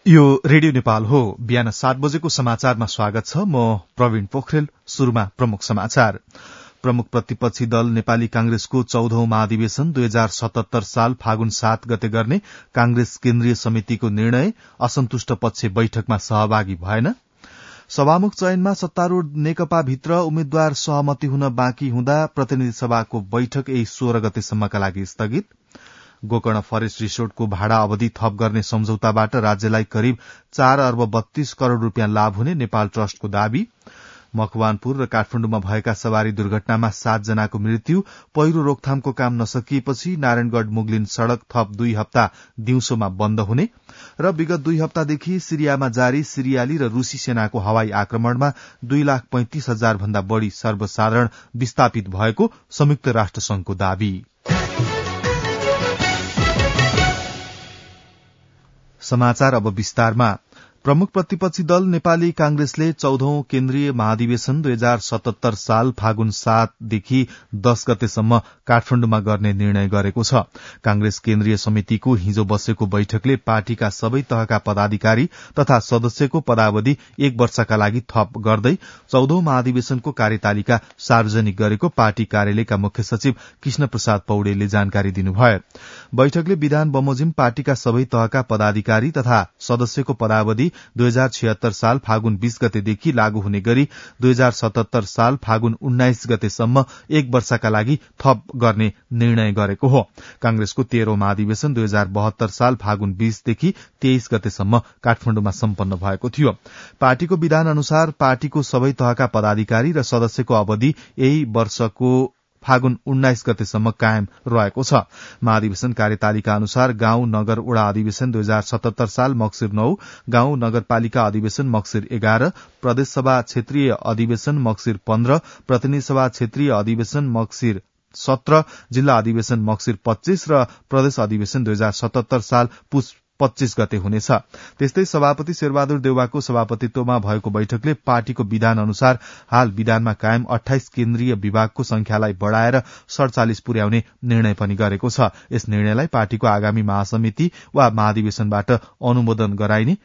यो रेडियो नेपाल हो। बिहान 7 बजेको समाचारमा स्वागत छ। म प्रवीण पोखरेल। शुरूमा प्रमुख समाचार। प्रमुख प्रतिपक्षी दल नेपाली कांग्रेसको 14औं महाधिवेशन 2077 साल फागुन 7 गते गर्ने कांग्रेस केन्द्रीय समितिको निर्णय। असन्तुष्ट पक्ष बैठकमा सहभागी भएन। सभामुख चयनमा सत्तारूढ़ नेकपा भित्र उम्मेद्वार सहमति हुन बाँकी हुँदा प्रतिनिधि सभाको बैठक यही 16 गतेसम्मका लागि स्थगित। गोकर्ण फरेस्ट रिसोर्टको भाड़ा अवधि थप गर्ने सम्झौताबाट राज्यलाई करिब 4 अर्ब 32 करोड़ रूपियाँ लाभ हुने नेपाल ट्रस्टको दावी। मकवानपुर र काठमाडौँमा भएका सवारी दुर्घटनामा 7 जनाको मृत्यु। पहिरो रोकथामको काम नसकिएपछि नारायणगढ़ मुगलिन सड़क थप 2 हप्ता दिउँसोमा बन्द हुने र विगत 2 हप्तादेखि सिरियामा जारी सिरियाली र रूसी सेनाको हवाई आक्रमणमा 2,35,000 भन्दा बढ़ी सर्वसाधारण विस्थापित भएको संयुक्त राष्ट्र संघको दावी। समाचार अब विस्तारमा। प्रमुख प्रतिपक्षी दल नेपाली कांग्रेसले 14औं केन्द्रीय महाधिवेशन 2077 साल फागुन 7 देखि 10 गतेसम्म काठमाडौँमा गर्ने निर्णय गरेको छ। कांग्रेस केन्द्रीय समितिको हिजो बसेको बैठकले पार्टीका सबै तहका पदाधिकारी तथा सदस्यको पदावधि 1 वर्षका लागि थप गर्दै 14औं महाधिवेशनको कार्यतालिका सार्वजनिक गरेको पार्टी कार्यालयका मुख्य सचिव कृष्ण प्रसाद पौडेलले जानकारी दिनुभयो। बैठकले विधान बमोजिम पार्टीका सबै तहका पदाधिकारी तथा सदस्यको पदावधि 2076 साल फागुन 20 गतेदेखि लागू हुने गरी 2077 साल फागुन 19 गतेसम्म 1 वर्षका लागि थप गर्ने निर्णय गरेको हो। कांग्रेसको 13औं महाधिवेशन 2072 साल फागुन 20 देखि 23 गतेसम्म काठमाडौँमा सम्पन्न भएको थियो। पार्टीको विधान अनुसार पार्टीको सबै तहका पदाधिकारी र सदस्यको अवधि यही वर्षको फागुन 19 गतेसम्म कायम रहेको छ। महाधिवेशन कार्यतालिका अनुसार गाउँ नगर वडा अधिवेशन 2077 साल मक्सिर 9, गाउँ नगरपालिका अधिवेशन मक्सिर 11, प्रदेशसभा क्षेत्रीय अधिवेशन मक्सिर 15, प्रतिनिधि सभा क्षेत्रीय अधिवेशन मक्सिर 17, जिल्ला अधिवेशन मक्सिर 25 र प्रदेश अधिवेशन 2077 साल पुस 25 गते हुनेछ। त्यस्तै सभापति शेरबहादुर देउवाको सभापतित्वमा भएको बैठकले पार्टीको विधान अनुसार हाल विधानमा कायम 28 केन्द्रीय विभागको संख्यालाई बढ़ाएर 47 पुर्याउने निर्णय पनि गरेको छ। यस निर्णयलाई पार्टीको आगामी महासमिति वा महाधिवेशनबाट अनुमोदन गराइने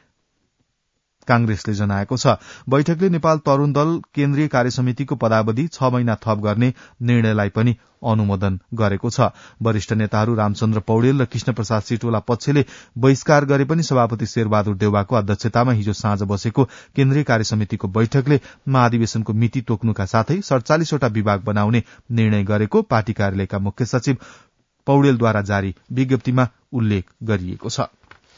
कांग्रेसले जनाएको छ। बैठकले नेपाल तरूण दल केन्द्रीय कार्यसमितिको पदावधि 6 महिना थप गर्ने निर्णयलाई पनि अनुमोदन गरेको छ। वरिष्ठ नेताहरू रामचन्द्र पौडेल र कृष्ण प्रसाद सिटोला पक्षले बहिष्कार गरे पनि सभापति शेरबहादुर देउवाको अध्यक्षतामा हिजो साँझ बसेको केन्द्रीय कार्यसमितिको बैठकले महाधिवेशनको मिति तोक्नुका साथै 47 वटा विभाग बनाउने निर्णय गरेको पार्टी कार्यालयका मुख्य सचिव पौडेलद्वारा जारी विज्ञप्तिमा उल्लेख गरिएको छ।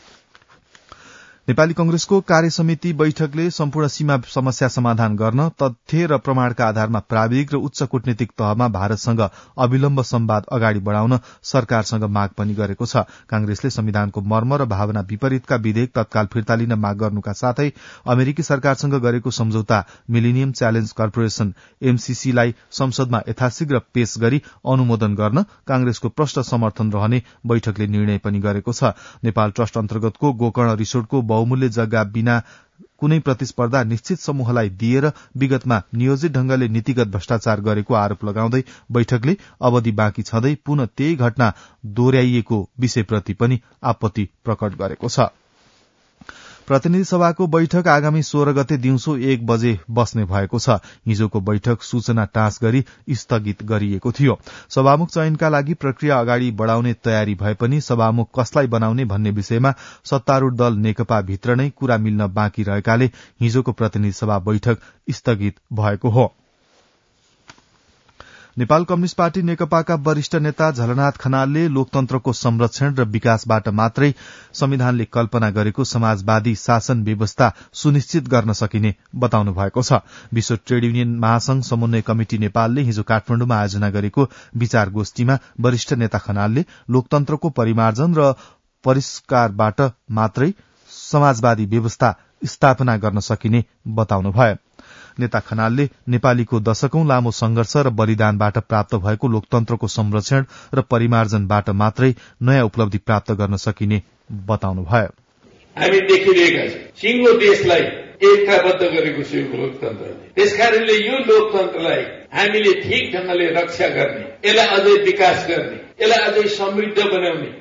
नेपाली कंग्रेसको कार्यसमिति बैठकले सम्पूर्ण सीमा समस्या समाधान गर्न तथ्य र प्रमाणका आधारमा प्राविधिक र उच्च कूटनीतिक तहमा भारतसँग अविलम्ब संवाद अगाडि बढ़ाउन सरकारसँग माग पनि गरेको छ। कांग्रेसले संविधानको मर्म र भावना विपरीतका विधेयक तत्काल फिर्ता लिन माग गर्नुका साथै अमेरिकी सरकारसँग गरेको सम्झौता मिलेनियम च्यालेन्ज कर्पोरेशन एमसीसी लाई संसदमा यथाशीघ्र पेश गरी अनुमोदन गर्न कांग्रेसको प्रष्ट समर्थन रहने बैठकले निर्णय पनि गरेको छ। नेपाल ट्रस्ट अन्तर्गतको गोकर्ण रिसोर्टको बहुमूल्य जग्गा बिना कुनै प्रतिस्पर्धा निश्चित समूहलाई दिएर विगतमा नियोजित ढंगले नीतिगत भ्रष्टाचार गरेको आरोप लगाउँदै बैठकले अवधि बाँकी छँदै पुनः त्यही घटना दोहोर्याइएको विषयप्रति पनि आपत्ति प्रकट गरेको छ। प्रतिनिधि सभाको बैठक आगामी 16 गते दिउँसो 1 बजे बस्ने भएको छ। हिजोको बैठक सूचना टाँस गरी स्थगित गरिएको थियो। सभामुख चयनका लागि प्रक्रिया अगाडि बढ़ाउने तयारी भए पनि सभामुख कसलाई बनाउने भन्ने विषयमा सत्तारूढ़ दल नेकपा भित्र नै कुरा मिल्न बाँकी रहेकाले हिजोको प्रतिनिधि सभा बैठक स्थगित भएको हो। नेपाल कम्युनिष्ट पार्टी नेकपाका वरिष्ठ नेता झलनाथ खनालले लोकतन्त्रको संरक्षण र विकासबाट मात्रै संविधानले कल्पना गरेको समाजवादी शासन व्यवस्था सुनिश्चित गर्न सकिने बताउनु भएको छ। विश्व ट्रेड युनियन महासंघ समन्वय कमिटि नेपालले हिजो काठमाडौँमा आयोजना गरेको विचार गोष्ठीमा वरिष्ठ नेता खनालले लोकतन्त्रको परिमार्जन र परिष्कारबाट मात्रै समाजवादी व्यवस्था स्थापना गर्न सकिने बताउनुभयो। नेता खनालले नेपालीको दशकौं लामो संघर्ष र बलिदानबाट प्राप्त भएको लोकतन्त्रको संरक्षण र परिमार्जनबाट मात्रै नयाँ उपलब्धि प्राप्त गर्न सकिने बताउनुभयो। हामी देखिरहेका छौं सिंगो देशलाई एकताबद्ध गरेको छ लोकतन्त्रले। त्यसकारणले यो लोकतन्त्रलाई हामीले ठीक ढंगले रक्षा गर्ने, यसलाई अझै विकास गर्ने, यसलाई अझै समृद्ध बनाउने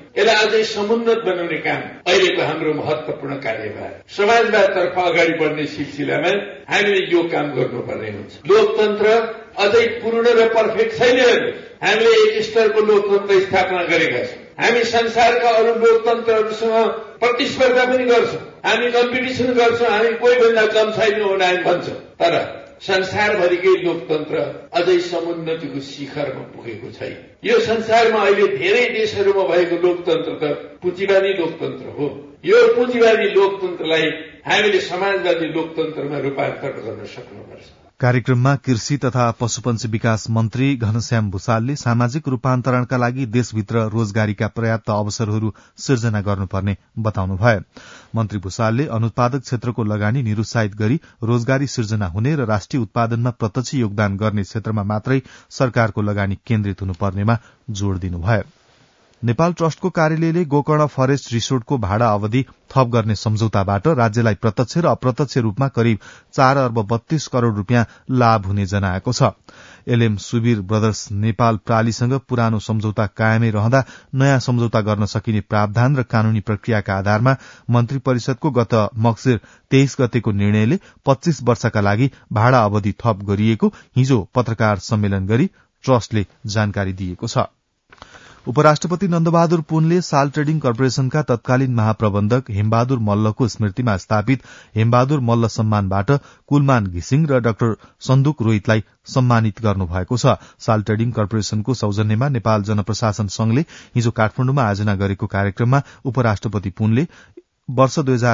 यसलाई अझै समुन्नत बनाउने काम अहिलेको हाम्रो महत्वपूर्ण कार्यभार। समाजवादतर्फ अगाडि बढ्ने सिलसिलामा हामीले यो काम गर्नुपर्ने हुन्छ। लोकतन्त्र अझै पूर्ण र पर्फेक्ट छैन। हामीले एक स्तरको लोकतन्त्र स्थापना गरेका छौँ। हामी संसारका अरू लोकतन्त्रहरूसँग प्रतिस्पर्धा पनि गर्छौँ, हामी कम्पिटिसन गर्छौँ, हामी कोहीभन्दा कम छैन हामी भन्छौँ। तर संसारभरिकै लोकतन्त्र अझै समुन्नतिको शिखरमा पुगेको छैन। यो संसारमा अहिले धेरै देशहरूमा भएको लोकतन्त्र त पुँजीवादी लोकतन्त्र हो। यो पुँजीवादी लोकतन्त्रलाई हामीले समाजवादी लोकतन्त्रमा रूपान्तरण गर्न सक्नुपर्छ। कार्यक्रममा कृषि तथा पशुपन्छी विकास मन्त्री घनश्याम भूषालले सामाजिक रूपान्तरणका लागि देशभित्र रोजगारीका पर्याप्त अवसरहरू सिर्जना गर्नुपर्ने बताउनुभयो। मन्त्री भूषालले अनुत्पादक क्षेत्रको लगानी निरुत्साहित गरी रोजगारी सिर्जना हुने र राष्ट्रिय उत्पादनमा प्रत्यक्ष योगदान गर्ने क्षेत्रमा मात्रै सरकारको लगानी केन्द्रित हुनुपर्नेमा जोड़ दिनुभयो। नेपाल ट्रस्टको कार्यालयले गोकर्ण फरेस्ट रिसोर्टको भाडा अवधि थप गर्ने सम्झौताबाट राज्यलाई प्रत्यक्ष र अप्रत्यक्ष रूपमा करिब 4 अर्ब 32 करोड़ रूपियाँ लाभ हुने जनाएको छ। एलएम सुबीर ब्रदर्स नेपाल प्रालीसँग पुरानो सम्झौता कायमै रहँदा नयाँ सम्झौता गर्न सकिने प्रावधान र कानूनी प्रक्रियाका आधारमा मन्त्री परिषदको गत मक्सिर 23 गतेको निर्णयले 25 वर्षका लागि भाडा अवधि थप गरिएको हिजो पत्रकार सम्मेलन गरी ट्रस्टले जानकारी दिएको छ। उपराष्ट्रपति नन्दबहादुर पुनले साल ट्रेडिङ कर्पोरेशनका तत्कालीन महाप्रबन्धक हेमबहादुर मल्लको स्मृतिमा स्थापित हेमबहादुर मल्ल सम्मानबाट कुलमान घिसिङ र डाक्टर सन्दुक रोहितलाई सम्मानित गर्नुभएको छ। साल ट्रेडिङ कर्पोरेशनको सौजन्यमा नेपाल जनप्रशासन संघले हिजो काठमाडौँमा आयोजना गरेको कार्यक्रममा उपराष्ट्रपति पुनले वर्ष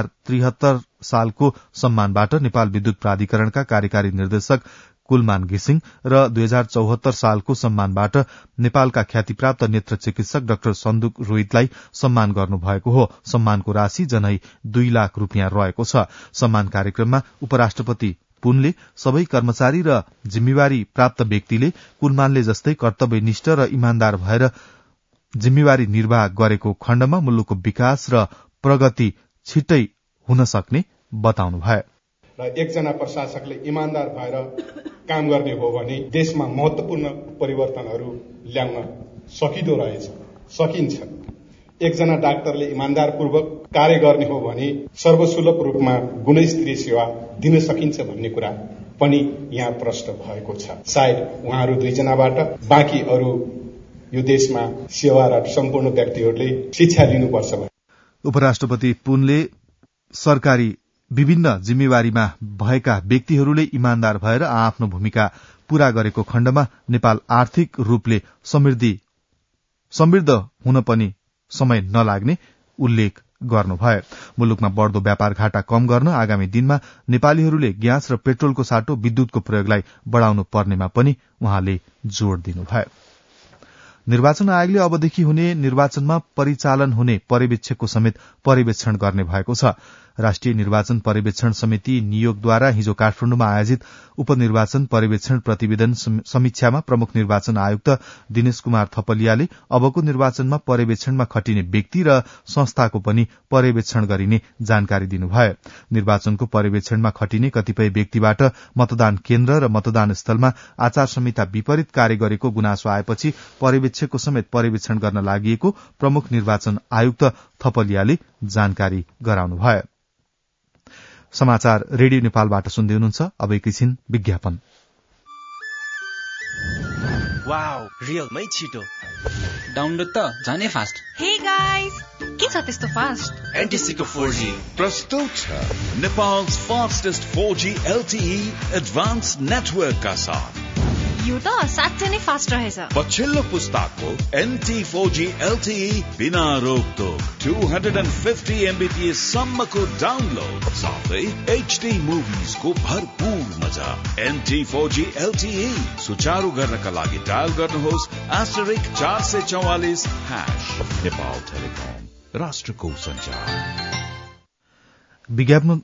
2073 सालको सम्मानबाट नेपाल विद्युत प्राधिकरणका कार्यकारी निर्देशक कुलमान घिसिङ र 2074 सालको सम्मानबाट नेपालका ख्यातिप्राप्त नेत्र चिकित्सक डाक्टर सन्दुक रोहितलाई सम्मान गर्नुभएको हो। सम्मानको राशि जनै 2 लाख रूपियाँ रहेको छ। सम्मान कार्यक्रममा उपराष्ट्रपति पुनले सबै कर्मचारी र जिम्मेवारी प्राप्त व्यक्तिले कुलमानले जस्तै कर्तव्यनिष्ठ र इमान्दार भएर जिम्मेवारी निर्वाह गरेको खण्डमा मुलुकको विकास र प्रगति छिट्टै हुन सक्ने बताउनुभयो। र एकजना प्रशासकले इमान्दार भएर काम गर्ने हो भने देशमा महत्वपूर्ण परिवर्तनहरू ल्याउन सकिन्छ। एकजना डाक्टरले इमान्दारपूर्वक कार्य गर्ने हो भने सर्वसुलभ रूपमा गुणस्तरीय सेवा दिन सकिन्छ भन्ने कुरा पनि यहाँ प्रष्ट भएको छ। सायद उहाँहरू दुईजनाबाट बाँकी अरू यो देशमा सेवारत सम्पूर्ण व्यक्तिहरूले शिक्षा लिनुपर्छ। उपराष्ट्रपति पुनले सरकारी विभिन्न जिम्मेवारीमा भएका व्यक्तिहरूले इमान्दार भएर आफ्नो भूमिका पूरा गरेको खण्डमा नेपाल आर्थिक रूपले समृद्ध हुन पनि समय नलाग्ने उल्लेख गर्नुभयो। मुलुकमा बढ़दो व्यापार घाटा कम गर्न आगामी दिनमा नेपालीहरूले ग्यास र पेट्रोलको साटो विद्युतको प्रयोगलाई बढ़ाउनु पर्नेमा पनि उहाँले जोड़ दिनुभयो। निर्वाचन आयोगले अबदेखि हुने निर्वाचनमा परिचालन हुने पर्यवेक्षकको समेत पर्यवेक्षण गर्ने भएको छ। राष्ट्रिय निर्वाचन पर्यवेक्षण समिति नियोगद्वारा हिजो काठमाडौँमा आयोजित उपनिर्वाचन पर्यवेक्षण प्रतिवेदन समीक्षामा प्रमुख निर्वाचन आयुक्त दिनेश कुमार थपलियाले अबको निर्वाचनमा पर्यवेक्षणमा खटिने व्यक्ति र संस्थाको पनि पर्यवेक्षण गरिने जानकारी दिनुभयो। निर्वाचनको पर्यवेक्षणमा खटिने कतिपय व्यक्तिबाट मतदान केन्द्र र मतदान स्थलमा आचार संहिता विपरीत कार्य गरेको गुनासो आएपछि पर्यवेक्षकको समेत पर्यवेक्षण गर्न लागि प्रमुख निर्वाचन आयुक्त थपलियाले जानकारी गराउनुभयो। समाचार रेडियो नेपालबाट सुन्दै हुनुहुन्छ। अब एकैछिन विज्ञापन। वाउ, रियलमै छिटो डाउनलोड त झनै फास्ट। हे गाइस, के छ त्यस्तो फास्ट? एनटिसीको 4G प्रस्तुत छ नेपाल's fastest 4G LTE advance network का साथ। यो त साच्चै नै फास्ट रहेछ। पछिल्लो पुस्ताको NT 4G LTE बिना रोकटोक 250 Mbps सम्मको डाउनलोड साथै HD मुभिजको भरपूर मजा। NT 4G LTE सुचारू गर्नका लागि डायल गर्नुहोस् *444# नेपाल टेलिकम, राष्ट्रको सञ्चार।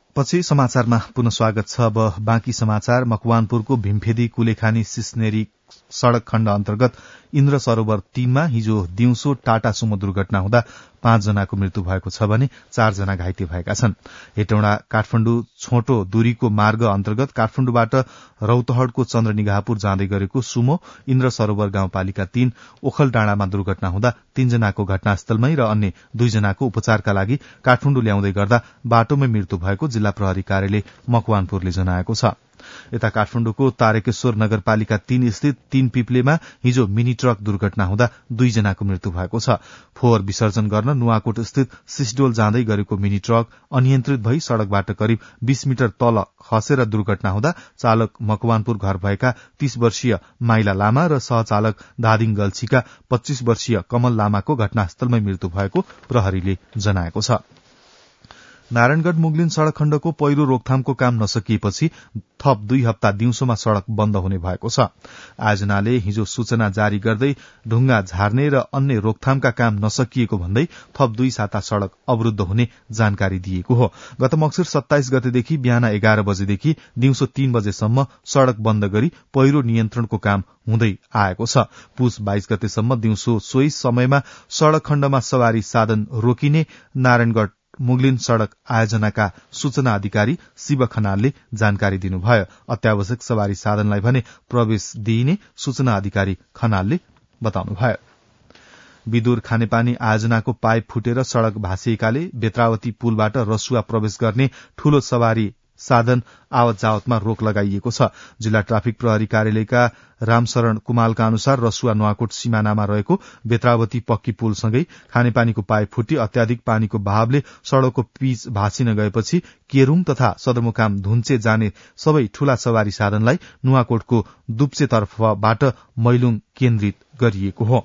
विज्ञापनपछि समाचारमा पुनः स्वागत छ। अब बाँकी समाचार। मकवानपुरको भीमफेदी कुलेखानी सिस्नेरी सड़क खण्ड अन्तर्गत इन्द्र सरोवर 3 मा हिजो दिउँसो टाटा सुमो दुर्घटना हुँदा 5 जनाको मृत्यु भएको छ भने 4 जना घाइते भएका छन्। हेटौँडा काठमाडौँ छोटो दूरीको मार्ग अन्तर्गत काठमाडौँबाट रौतहटको चन्द्रनिगाहपुर जाँदै गरेको सुमो इन्द्र सरोवर गाउँपालिका 3 ओखलडाँडामा दुर्घटना हुँदा 3 जनाको घटनास्थलमै र अन्य 2 जनाको उपचारका लागि काठमाडौँ ल्याउँदै गर्दा बाटोमै मृत्यु भएको जिल्ला प्रहरी कार्यालय मकवानपुरले जनाएको छ। यता काठमाडौँको तारकेश्वर नगरपालिका 3 स्थित 3 पिप्लेमा हिजो मिनी ट्रक दुर्घटना हुँदा 2 जनाको मृत्यु भएको छ। फोहोर विसर्जन गर्न नुवाकोट स्थित सिसडोल जाँदै गरेको मिनी ट्रक अनियन्त्रित भई सड़कबाट करिब 20 मिटर तल खसेर दुर्घटना हुँदा चालक मकवानपुर घर भएका 30 वर्षीय माइला लामा र सहचालक धादिङ गल्छीका 25 वर्षीय कमल लामाको घटनास्थलमै मृत्यु भएको प्रहरीले जनाएको छ। नारायणगढ़ मुगलिन सड़क खण्डको पहिरो रोकथामको काम नसकिएपछि थप 2 हप्ता दिउँसोमा सड़क बन्द हुने भएको छ। आयोजनाले हिजो सूचना जारी गर्दै ढुंगा झार्ने र अन्य रोकथामका काम नसकिएको भन्दै थप 2 साता सड़क अवरूद्ध हुने जानकारी दिएको हो। गत मक्सिर 27 गतेदेखि बिहान 11 बजेदेखि दिउँसो 3 बजेसम्म सड़क बन्द गरी पहिरो नियन्त्रणको काम हुँदै आएको छ। पुस 22 गतेसम्म दिउँसो सोही समयमा सड़क खण्डमा सवारी साधन रोकिने नारायणगढ़ मुगलिन सड़क आयोजनाका सूचना अधिकारी शिव खनालले जानकारी दिनुभयो। अत्यावश्यक सवारी साधनलाई भने प्रवेश दिइने सूचना अधिकारी खनालले बताउनुभयो। विदुर खानेपानी आयोजनाको पाइप फुटेर सड़क भाँसिएकाले बेत्रावती पुलबाट रसुवा प्रवेश गर्ने ठूलो सवारी साधन आवत जावतमा रोक लगाइएको छ। जिल्ला ट्राफिक प्रहरी कार्यालयका रामशरण कुमालका अनुसार रसुवा नुवाकोट सिमानामा रहेको बेत्रावती पक्की पुलसँगै खानेपानीको पाइप फुटी अत्याधिक पानीको बहावले सड़कको पिच भाँसिन गएपछि केरूङ तथा सदरमुकाम धुन्चे जाने सबै ठूला सवारी साधनलाई नुवाकोटको दुप्चेतर्फबाट मैलुङ केन्द्रित गरिएको हो।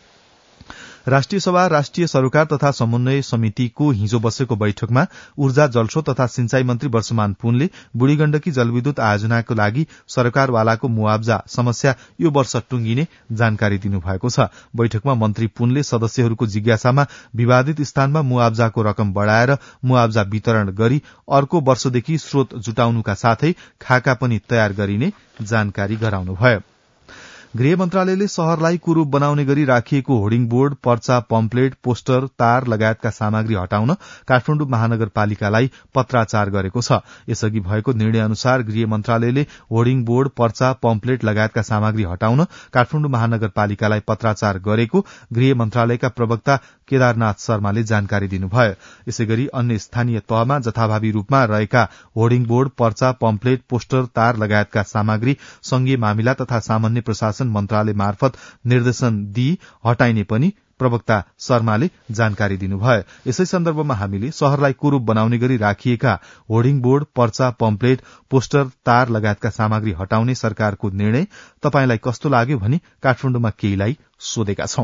राष्ट्रिय सभा राष्ट्रिय सरोकार तथा समन्वय समितिको हिजो बसेको बैठकमा ऊर्जा जलस्रोत तथा सिंचाई मन्त्री वर्षमान पुनले बुढी गण्डकी जलविद्युत आयोजनाको लागि सरकारवालाको मुआब्जा समस्या यो वर्ष टुंगिने जानकारी दिनुभएको छ। बैठकमा मन्त्री पुनले सदस्यहरूको जिज्ञासामा विवादित स्थानमा मुआब्जाको रकम बढ़ाएर मुआब्जा वितरण गरी अर्को वर्षदेखि स्रोत जुटाउनुका साथै खाका पनि तयार गरिने जानकारी गराउनुभयो। गृह मन्त्रालयले शहरलाई कुरूप बनाउने गरी राखिएको होर्डिङ बोर्ड, पर्चा, पम्पलेट, पोस्टर, तार लगायतका सामग्री हटाउन काठमाडौँ महानगरपालिकालाई पत्राचार गरेको छ। यसअघि भएको निर्णय अनुसार गृह मन्त्रालयले होर्डिङ बोर्ड, पर्चा, पम्पलेट लगायतका सामग्री हटाउन काठमाडौँ महानगरपालिकालाई पत्राचार गरेको गृह मन्त्रालयका प्रवक्ता केदारनाथ शर्माले जानकारी दिनुभयो। यसैगरी अन्य स्थानीय तहमा जथाभावी रूपमा रहेका होर्डिङ बोर्ड, पर्चा, पम्पलेट, पोस्टर, तार लगायतका सामग्री संघीय मामिला तथा सामान्य प्रशासन मन्त्रालय मार्फत निर्देशन दिई हटाइने पनि प्रवक्ता शर्माले जानकारी दिनुभयो। यसै सन्दर्भमा हामीले शहरलाई कुरूप बनाउने गरी राखिएका होर्डिङ बोर्ड, पर्चा, पम्पलेट, पोस्टर, तार लगायतका सामग्री हटाउने सरकारको निर्णय तपाईंलाई कस्तो लाग्यो भनी काठमाडौँमा केहीलाई सोधेका छौं।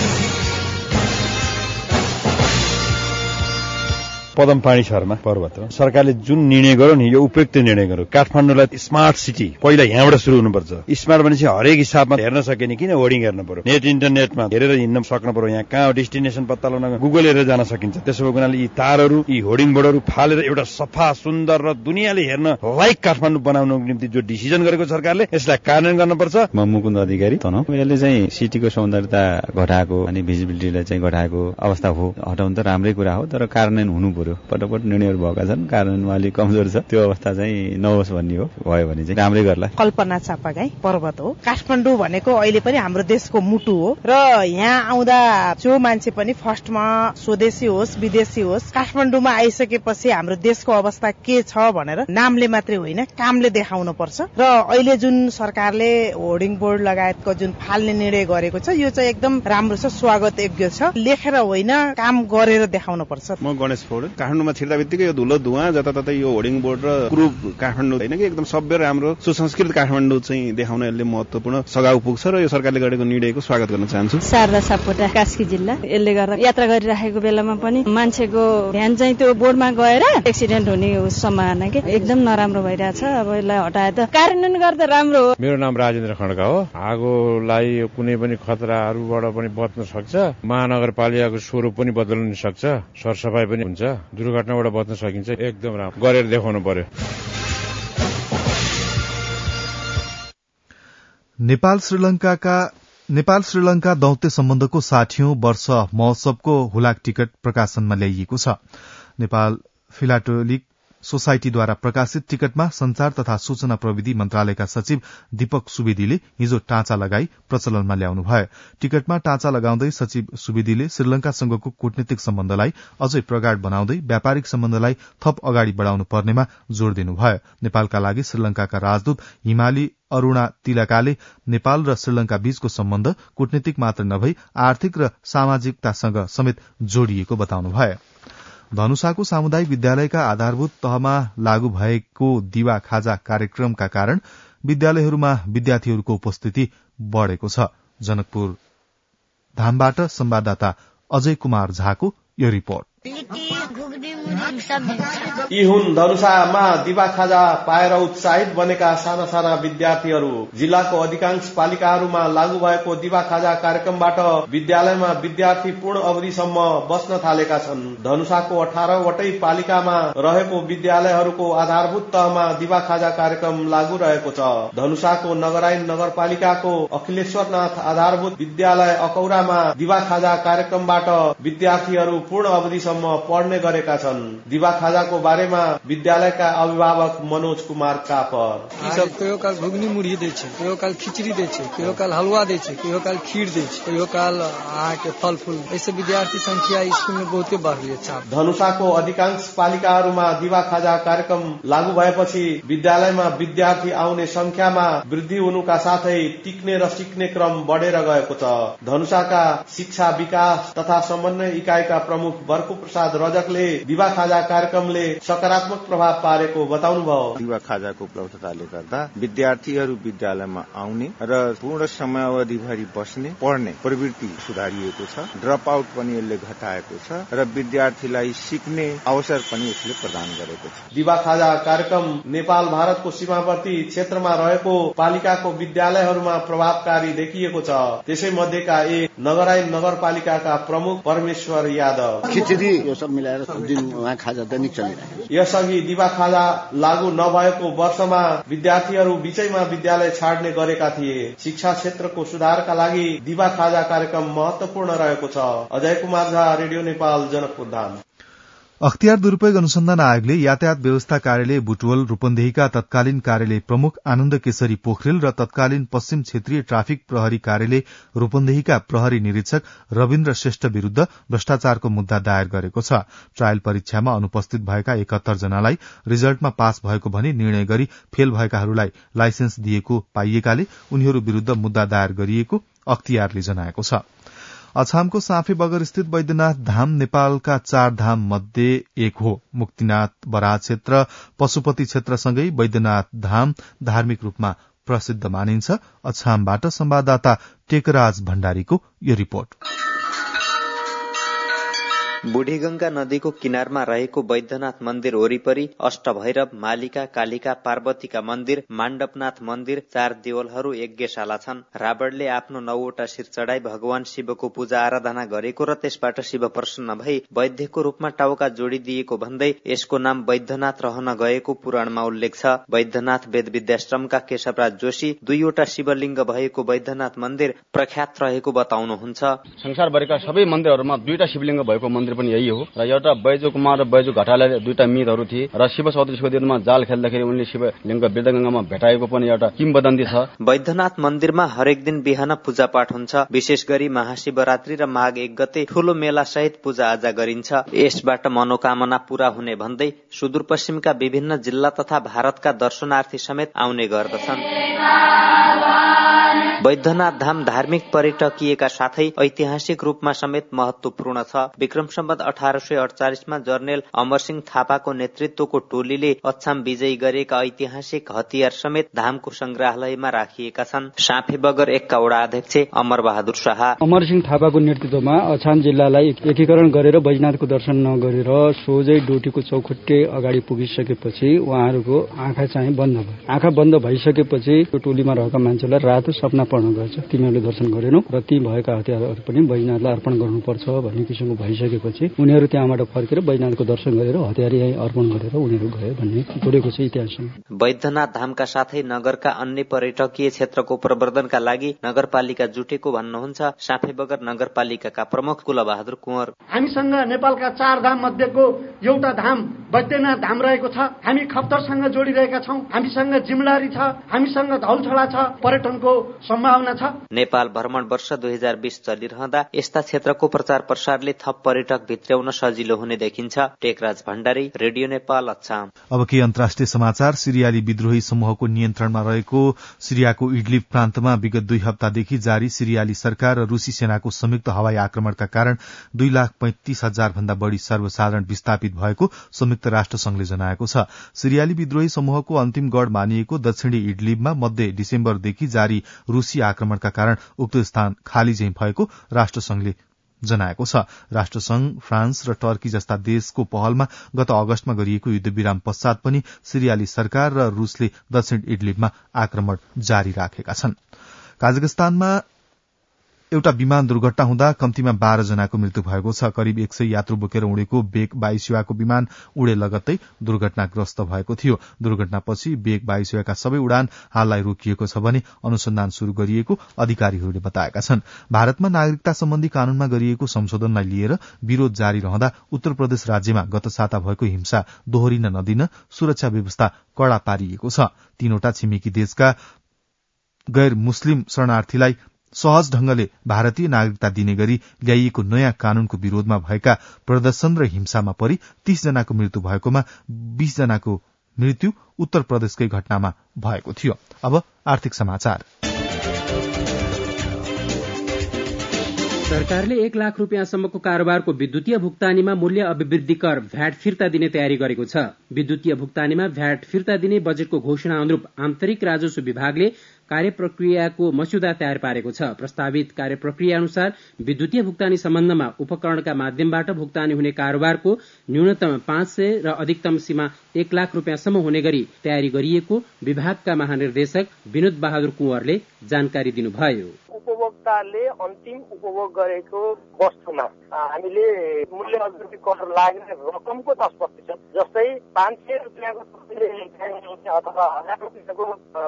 पदमपानी शहरमा पर्वत हो। सरकारले जुन निर्णय गर्यो नि यो उपयुक्त निर्णय गर्यो। काठमाडौँलाई स्मार्ट सिटी पहिला यहाँबाट शुरू हुनुपर्छ। स्मार्ट भनेपछि हरेक हिसाबमा हेर्न सकिने किन होर्डिङ हेर्न पर्यो, नेट इन्टरनेटमा हेरेर हिँड्न सक्नु पर्यो। यहाँ कहाँ डेस्टिनेसन पत्ता लगाउन गुगल हेरेर जान सकिन्छ। त्यसो भएको हुनाले यी तारहरू, यी होर्डिङ बोर्डहरू फालेर एउटा सफा सुन्दर र दुनियाँले हेर्न लायक काठमाडौँ बनाउनको निम्ति जो डिसिजन गरेको सरकारले यसलाई कार्यान्वयन गर्नुपर्छ। म मुकुन्द अधिकारी तनहुँ। यसले चाहिँ सिटीको सौन्दर्यता घटाएको अनि भिजिबिलिटीलाई चाहिँ घटाएको अवस्था हो, हटाउनु त राम्रै कुरा हो, तर कार्यान्वयन हुनु पर्यो। पटपट निर्णयहरू भएका छन्, कार्यान्वयनमा अलिक कमजोर छ। त्यो अवस्था चाहिँ नहोस् भन्ने हो। भयो भने चाहिँ राम्रै गर्ला। कल्पना चापागाई पर्वत हो। काठमाडौँ भनेको अहिले पनि हाम्रो देशको मुटु हो र यहाँ आउँदा जो मान्छे पनि फर्स्टमा स्वदेशी होस् विदेशी होस् काठमाडौँमा आइसकेपछि हाम्रो देशको अवस्था के छ भनेर नामले मात्रै होइन कामले देखाउन पर्छ। र अहिले जुन सरकारले होर्डिङ बोर्ड लगायतको जुन फाल्ने निर्णय गरेको छ यो चाहिँ एकदम राम्रो छ, स्वागत योग्य छ। लेखेर होइन काम गरेर देखाउन पर्छ। म गणेश पौडेल। काठमाडौँमा छिर्दा बित्तिकै यो धुलो धुवा जताततै यो होर्डिङ बोर्ड र कुरूप काठमाडौँ होइन कि एकदम सभ्य र हाम्रो सुसंस्कृत काठमाडौँ चाहिँ देखाउन यसले महत्वपूर्ण सघाउ पुग्छ र यो सरकारले गरेको निर्णयको स्वागत गर्न चाहन्छु। शारदा सापकोटा, कास्की जिल्ला। यसले गर्दा यात्रा गरिराखेको बेलामा पनि मान्छेको ध्यान चाहिँ त्यो बोर्डमा गएर एक्सिडेन्ट हुने सम्भावना के एकदम नराम्रो भइरहेछ। अब यसलाई हटाए त कार्यान्वयन गर्दा राम्रो हो। मेरो नाम राजेन्द्र खड्का हो। आगोलाई कुनै पनि खतराहरूबाट पनि बच्न सक्छ। महानगरपालिकाको स्वरूप पनि बदल्न सक्छ, सरसफाई पनि हुन्छ, दुर्घटनाबाट बच्न सकिन्छ। एकदम राम्रो गरेर देखाउनु पर्यो। नेपाल श्रीलंका दौत्य सम्बन्धको 60औं वर्ष महोत्सवको हुलाक टिकट प्रकाशनमा ल्याइएको छ। नेपाल फिलाटेलिक सोसाइटीद्वारा प्रकाशित टिकटमा संचार तथा सूचना प्रविधि मन्त्रालयका सचिव दीपक सुवेदीले हिजो टाँचा लगाई प्रचलनमा ल्याउनु भयो। टिकटमा टाँचा लगाउँदै सचिव सुवेदीले श्रीलंकासँगको कूटनीतिक सम्बन्धलाई अझै प्रगाढ़ बनाउँदै व्यापारिक सम्बन्धलाई थप अगाडि बढ़ाउनु पर्नेमा जोड़ दिनुभयो। नेपालका लागि श्रीलंकाका राजदूत हिमाली अरूणा तिलकाले नेपाल र श्रीलंका बीचको सम्बन्ध कूटनीतिक मात्र नभई आर्थिक र सामाजिकतासँग समेत जोडिएको बताउनुभयो। धनुषाको सामुदायिक विद्यालयका आधारभूत तहमा लागू भएको दिवा खाजा कार्यक्रमका कारण विद्यालयहरूमा विद्यार्थीहरूको उपस्थिति बढ़ेको छ। जनकपुर धामबाट संवाददाता अजय कुमार झाको यो रिपोर्ट। यी हुन् धनुषामा दिवा खाजा पाएर उत्साहित बनेका साना साना विद्यार्थीहरू। जिल्लाको अधिकांश पालिकाहरूमा लागू भएको दिवा खाजा कार्यक्रमबाट विद्यालयमा विद्यार्थी पूर्ण अवधिसम्म बस्न थालेका छन्। धनुषाको 18 वटै पालिकामा रहेको विद्यालयहरूको आधारभूत तहमा दिवा खाजा कार्यक्रम लागू रहेको छ। धनुषाको नगरायन नगरपालिकाको अखिलेश्वरनाथ आधारभूत विद्यालय अकौरामा दिवा खाजा कार्यक्रमबाट विद्यार्थीहरू पूर्ण अवधिसम्म पढ्ने गरेका छन्। दिवा खाजाको बारेमा विद्यालयका अभिभावक मनोज कुमार कापर कहियो काल घुगनी मुढ़ी दै छै, कहियो काल खिचड़ी दै छै, कहियो काल हलवा दै छै, कहियो काल खीर दै छै, कहियो काल अहाँके फल फूल। ऐसे विद्यार्थी संख्या स्कूल में बहुते बढ़ले छ। धनुषाको अधिकांश पालिकाहरूमा दिवा खाजा कार्यक्रम लागू भएपछि विद्यालयमा विद्यार्थी आउने संख्यामा वृद्धि हुनुका साथै टिक्ने र सिक्ने क्रम बढेर गएको छ। धनुषाका शिक्षा विकास तथा समन्वय इकाइका प्रमुख बर्कु प्रसाद रजकले दिवा खाजा कार्यक्रमले सकारात्मक प्रभाव पारेको बताउनुभयो। दिवा खाजाको उपलब्धताले गर्दा विद्यार्थीहरू विद्यालयमा आउने र पूर्ण समयावधिभरि बस्ने पढ्ने प्रवृत्ति सुधारिएको छ। ड्रप आउट पनि यसले घटाएको छ र विद्यार्थीलाई सिक्ने अवसर पनि यसले प्रदान गरेको छ। दिवा खाजा कार्यक्रम नेपाल भारतको सीमावर्ती क्षेत्रमा रहेको पालिकाको विद्यालयहरूमा प्रभावकारी देखिएको छ। त्यसै मध्येका एक नगरायन नगरपालिकाका प्रमुख परमेश्वर यादव खिचडी यो सब मिलाएर दिन खाजा दैनिक चलिरहेको छ। यसअघि दिवा खाजा लागू नभएको वर्षमा विद्यार्थीहरू बीचैमा विद्यालय छाड्ने गरेका थिए। शिक्षा क्षेत्रको सुधारका लागि दिवा खाजा कार्यक्रम महत्वपूर्ण रहेको छ। अजय कुमार झा, रेडियो नेपाल, जनकपुर धाम। अख्तियार दुरूपयोग अनुसन्धान आयोगले यातायात व्यवस्था कार्यालय बुटवल रूपन्देहीका तत्कालीन कार्यालय प्रमुख आनन्द केशरी पोखरेल र तत्कालीन पश्चिम क्षेत्रीय ट्राफिक प्रहरी कार्यालय रूपन्देहीका प्रहरी निरीक्षक रविन्द्र श्रेष्ठ विरूद्ध भ्रष्टाचारको मुद्दा दायर गरेको छ। ट्रायल परीक्षामा अनुपस्थित भएका 71 जनालाई रिजल्टमा पास भएको भनी निर्णय गरी फेल भएकाहरूलाई लाइसेन्स दिएको पाइएकाले उनीहरू विरूद्ध मुद्दा दायर गरिएको अख्तियारले जनाएको छ। अछामको साँफे बगर स्थित वैद्यनाथ धाम नेपालका 4 धाम मध्ये एक हो। मुक्तिनाथ बराह क्षेत्र, पशुपति क्षेत्रसँगै वैद्यनाथ धाम धार्मिक रूपमा प्रसिद्ध मानिन्छ। अछामबाट संवाददाता टेकराज भण्डारीको यो रिपोर्ट। बुढीगंगा नदीको किनारमा रहेको वैद्यनाथ मन्दिर वरिपरि अष्टभैरव, मालिका, कालिका, पार्वतीका मन्दिर, माण्डपनाथ मन्दिर, 4 देवलहरू, यज्ञशाला छन्। रावणले आफ्नो 9वटा शिर चढाई भगवान शिवको पूजा आराधना गरेको र त्यसबाट शिव प्रसन्न भई वैद्यको रूपमा टाउका जोडिदिएको भन्दै यसको नाम वैद्यनाथ रहन गएको पुराणमा उल्लेख छ। वैद्यनाथ वेद विद्याश्रमका केशवराज जोशी 2वटा शिवलिङ्ग भएको वैद्यनाथ मन्दिर प्रख्यात रहेको बताउनुहुन्छ। संसारभरिका सबै मन्दिरहरूमा 2टा शिवलिङ्ग भएको मन्दिर पनि यही हो र एउटा बैजू कुमार र बैजू घटालाई 2टा मिथहरू थिए र शिव चौधरीको दिनमा जाल खेल्दाखेरि उनले शिवलिङ्ग वृद्धगंगामा भेटाएको पनि एउटा किम्वदन्ती छ। वैद्यनाथ मन्दिरमा हरेक दिन बिहान पूजा पाठ हुन्छ। विशेष गरी महाशिवरात्रि र माघ 1 गते ठूलो मेला सहित पूजा आजा गरिन्छ। यसबाट मनोकामना पूरा हुने भन्दै सुदूरपश्चिमका विभिन्न जिल्ला तथा भारतका दर्शनार्थी समेत आउने गर्दछन्। वैद्यनाथ धाम धार्मिक पर्यटकीयका साथै ऐतिहासिक रूपमा समेत महत्वपूर्ण छ। विक्रम सम्वत 1848 मा जर्नेल अमरसिंह थापाको नेतृत्वको टोलीले अछाम विजयी गरेका ऐतिहासिक हतियार समेत धामको संग्रहालयमा राखिएका छन्। साँफे बगर 1 का वडा अध्यक्ष अमर बहादुर शाह अमरसिंह थापाको नेतृत्वमा अछाम जिल्लालाई एकीकरण गरेर वैद्यनाथको दर्शन नगरेर सोझै डोटीको चौखुट्टे अगाडि पुगिसकेपछि उहाँहरूको आँखा चाहिँ बन्द भयो। आँखा बन्द भइसकेपछि त्यो टोलीमा रहेका मान्छेलाई रातो सपना पूर्ण गर्छ। तिनीहरूले दर्शन गरेनौ र ती भएका हतियारहरू पनि बैजनाथलाई अर्पण गर्नुपर्छ भन्ने किसिमको भइसकेपछि उनीहरू त्यहाँबाट फर्केर बैजनाथको दर्शन गरेर हतियार यही अर्पण गरेर उनीहरू गए भन्ने जोडेको छ इतिहासमा। बैद्यनाथ धामका साथै नगरका अन्य पर्यटकीय क्षेत्रको प्रवर्धनका लागि नगरपालिका जुटेको भन्नुहुन्छ साँफेबगर नगरपालिकाका प्रमुख कुलबहादुर कुँवर। हामीसँग नेपालका 4 धाम मध्येको एउटा धाम बैद्यनाथ धाम रहेको छ। हामी खप्तरसँग जोडिरहेका छौं। हामीसँग जिम्लारी छ, हामीसँग धौलछडा छ, पर्यटनको सम्भावना छ। नेपाल भ्रमण वर्ष 2020 चलिरहँदा यस्ता क्षेत्रको प्रचार प्रसारले थप पर्यटक भित्र्याउन सजिलो हुने देखिन्छ। टेकराज भण्डारी, रेडियो नेपाल, अछाम। अब के अन्तर्राष्ट्रिय समाचार। सिरियाली विद्रोही समूहको नियन्त्रणमा रहेको सिरियाको इडलिब प्रान्तमा विगत 2 हप्तादेखि जारी सिरियाली सरकार र रूसी सेनाको संयुक्त हवाई आक्रमणका कारण 2,35,000 भन्दा बढ़ी सर्वसाधारण विस्थापित भएको संयुक्त राष्ट्र संघले जनाएको छ। सिरियाली विद्रोही समूहको अन्तिम गढ़ मानिएको दक्षिणी इडलिबमा मध्य डिसेम्बरदेखि जारी रूसी आक्रमणका कारण उक्त स्थान खाली झैं भएको राष्ट्रसंघले जनाएको छ। राष्ट्रसंघ, फ्रान्स र टर्की जस्ता देशको पहलमा गत अगस्तमा गरिएको युद्धविराम पश्चात पनि सिरियाली सरकार र रूसले दक्षिण इडलिबमा आक्रमण जारी राखेका छन्। काजाखस्तानमा एउटा विमान दुर्घटना हुँदा कम्तीमा 12 जनाको मृत्यु भएको छ। करिब 100 यात्रु बोकेर उडेको बेक वायुसेवाको विमान उडे लगत्तै दुर्घटनाग्रस्त भएको थियो। दुर्घटनापछि बेक वायुसेवाका सबै उडान हाललाई रोकिएको छ भने अनुसन्धान शुरू गरिएको अधिकारीहरूले बताएका छन्। भारतमा नागरिकता सम्बन्धी कानूनमा गरिएको संशोधनलाई लिएर विरोध जारी रहँदा उत्तर प्रदेश राज्यमा गत साता भएको हिंसा दोहोरिन नदिन सुरक्षा व्यवस्था कड़ा पारिएको छ। 3वटा छिमेकी देशका गैर मुस्लिम शरणार्थीलाई सहज ढंगले भारतीय नागरिकता दिने गरी ल्याइएको नयाँ कानूनको विरोधमा भएका प्रदर्शन र हिंसामा परि 30 जनाको मृत्यु भएकोमा 20 जनाको मृत्यु उत्तर प्रदेशकै घटनामा भएको थियो। अब आर्थिक समाचार। सरकारले 1 लाख रुपियाँसम्मको कारोबारको विद्युतीय भुक्तानीमा मूल्य अभिवृद्धि कर भ्याट फिर्ता दिने तयारी गरेको छ। विद्युतीय भुक्तानीमा भ्याट फिर्ता दिने बजेटको घोषणा अनुरूप आन्तरिक राजस्व विभागले कार्यप्रक्रियाको मस्यौदा तयार पारेको छ। प्रस्तावित कार्यप्रक्रिया अनुसार विद्युतीय भुक्तानी सम्बन्धमा उपकरणका माध्यमबाट भुक्तानी हुने कारोबारको न्यूनतम 500 र अधिकतम सीमा 1 लाख रुपियाँसम्म हुने गरी तयारी गरिएको विभागका महानिर्देशक विनोद बहादुर कुँवरले जानकारी दिनुभयो। उपभोक्ताले अन्तिम उपभोग गरेको वस्तुमा हामीले मूल्य अभिवृद्धि कर लाग्ने रकमको 10%, जस्तै 500 रुपियाँको अथवा 1000 रुपियाँको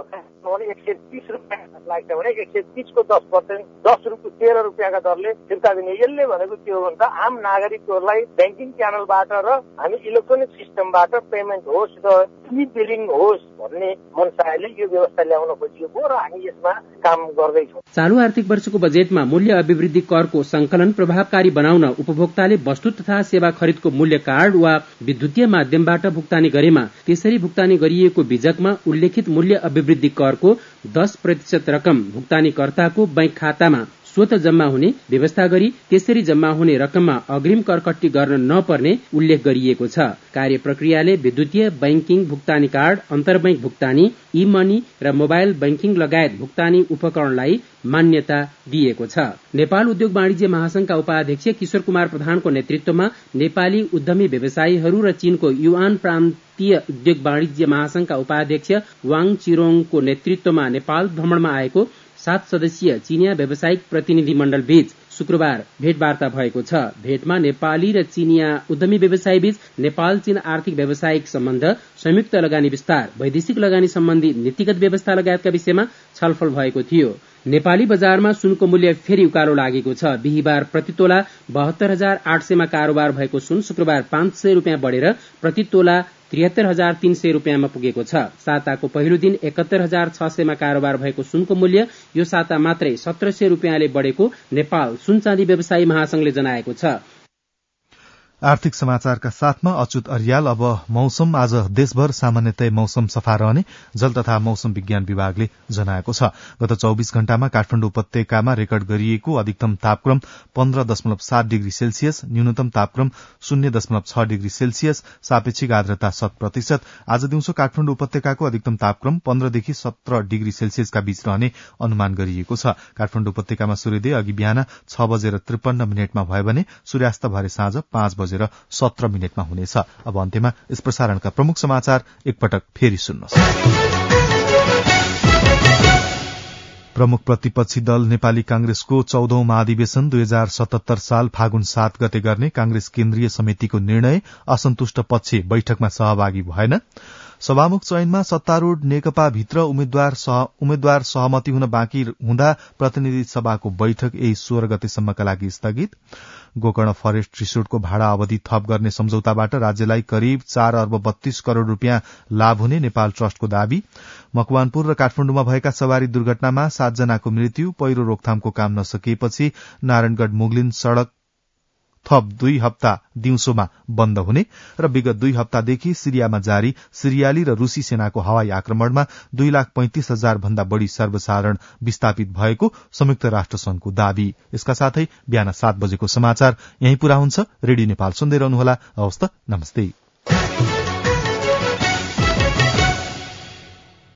130 रुपियाँ लाग्छ भने 130 को 10%, 13 रुपियाँका दरले फिर्ता दिने। यसले भनेको के हो भन्दा आम नागरिकहरूलाई ब्याङ्किङ च्यानलबाट र हामी इलेक्ट्रोनिक सिस्टमबाट पेमेन्ट होस् र ई बिलिङ होस् भन्ने मनसायले यो व्यवस्था ल्याउन खोजिएको र हामी यसमा काम गर्दैछौँ। चालू आर्थिक वर्षको बजेटमा मूल्य अभिवृद्धि करको संकलन प्रभावकारी बनाउन उपभोक्ताले वस्तु तथा सेवा खरिदको मूल्य कार्ड वा विद्युतीय माध्यमबाट भुक्तानी गरेमा त्यसरी भुक्तानी गरिएको बीजकमा उल्लेखित मूल्य अभिवृद्धि करको 10% रकम भुक्तानीकर्ताको बैंक खातामा स्वतः जम्मा हुने व्यवस्था गरी त्यसरी जम्मा हुने रकममा अग्रिम करकट्टी गर्न नपर्ने उल्लेख गरिएको छ। कार्य प्रक्रियाले विद्युतीय बैंकिङ भुक्तानी कार्ड, अन्तर्बैंक भुक्तानी, ई मनी र मोबाइल बैंकिङ लगायत भुक्तानी उपकरणलाई मान्यता दिएको छ। नेपाल उद्योग वाणिज्य महासंघका उपाध्यक्ष किशोर कुमार प्रधानको नेतृत्वमा नेपाली उद्यमी व्यवसायीहरू र चीनको युआन प्रान्तीय उद्योग वाणिज्य महासंघका उपाध्यक्ष वाङ चिरोङको नेतृत्वमा नेपाल भ्रमणमा आएको 7 सदस्यीय चीनिया व्यावसायिक प्रतिनिधि मण्डल बीच शुक्रबार भेटवार्ता भएको छ। भेटमा नेपाली र चीनिया उद्यमी व्यवसायी बीच नेपाल चीन आर्थिक व्यावसायिक सम्बन्ध, संयुक्त लगानी विस्तार, वैदेशिक लगानी सम्बन्धी नीतिगत व्यवस्था लगायतका विषयमा छलफल भएको थियो। नेपाली बजारमा सुनको मूल्य फेरि उकालो लागेको छ। बिहीबार प्रतितोला 72,800 मा कारोबार भएको सुन शुक्रबार 500 रुपियाँ बढेर प्रतितोला 73,300 रुपियाँमा पुगेको छ। साताको पहिलो दिन 71,600 मा कारोबार भएको सुनको मूल्य यो साता मात्रै 1,700 रुपियाँले बढेको नेपाल सुन चाँदी व्यवसायी महासंघले जनाएको छ। आर्थिक समाचारका साथमा अच्युत अर्याल। अब मौसम। आज देशभर सामान्यतया मौसम सफा रहने जल तथा मौसम विज्ञान विभागले जनाएको छ। गत 24 घण्टामा काठमाडौँ उपत्यकामा रेकर्ड गरिएको अधिकतम तापक्रम 15.7 डिग्री सेल्सियस, न्यूनतम तापक्रम 0.6 डिग्री सेल्सियस, सापेक्षिक आर्द्रता 100%। आज दिउँसो काठमाडौँ उपत्यकाको अधिकतम तापक्रम 15 देखि 17 डिग्री सेल्सियसका बीच रहने अनुमान गरिएको छ। काठमाडौँ उपत्यकामा सूर्योदय अघि बिहान 6:53 भयो भने सूर्यास्त भरे साँझ 5:17 हुनेछ। अब अन्त्यमा यस प्रसारणका प्रमुख समाचार एकपटक फेरि सुन्नुहोस्। प्रमुख प्रतिपक्षी दल नेपाली कांग्रेसको 14औं महाधिवेशन 2077 साल फागुन 7 गते गर्ने कांग्रेस केन्द्रीय समितिको निर्णय असन्तुष्ट पक्ष बैठकमा सहभागी भएन। सभामुख चयनमा सत्तारूढ़ नेकपा भित्र उम्मेद्वार सहमति हुन बाँकी हुँदा प्रतिनिधि सभाको बैठक यही 16 गतेसम्मका लागि स्थगित। गोकर्ण फरेस्ट रिसोर्टको भाडा अवधि थप गर्ने सम्झौताबाट राज्यलाई करिब 4 अर्ब 32 करोड़ रूपियाँ लाभ हुने नेपाल ट्रस्टको दावी। मकवानपुर र काठमाण्डुमा भएका सवारी दुर्घटनामा 7 जनाको मृत्यु। पहिरो रोकथामको काम नसकिएपछि नारायणगढ़ मुगलिन सड़क थप 2 हप्ता दिउँसोमा बन्द हुने र विगत 2 हप्तादेखि सिरियामा जारी सिरियाली र रूसी सेनाको हवाई आक्रमणमा 2,35,000 भन्दा बढ़ी सर्वसाधारण विस्थापित भएको संयुक्त राष्ट्र संघको दावी। यसका साथै बिहान 7 बजेको समाचार यही पूरा हुन्छ। रेडियो नेपाल सुन्दै रहनुहोला। हवस् त, नमस्ते।